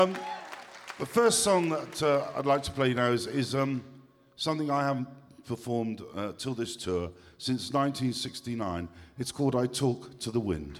The first song that I'd like to play now is something I haven't performed till this tour since 1969. It's called I Talk to the Wind.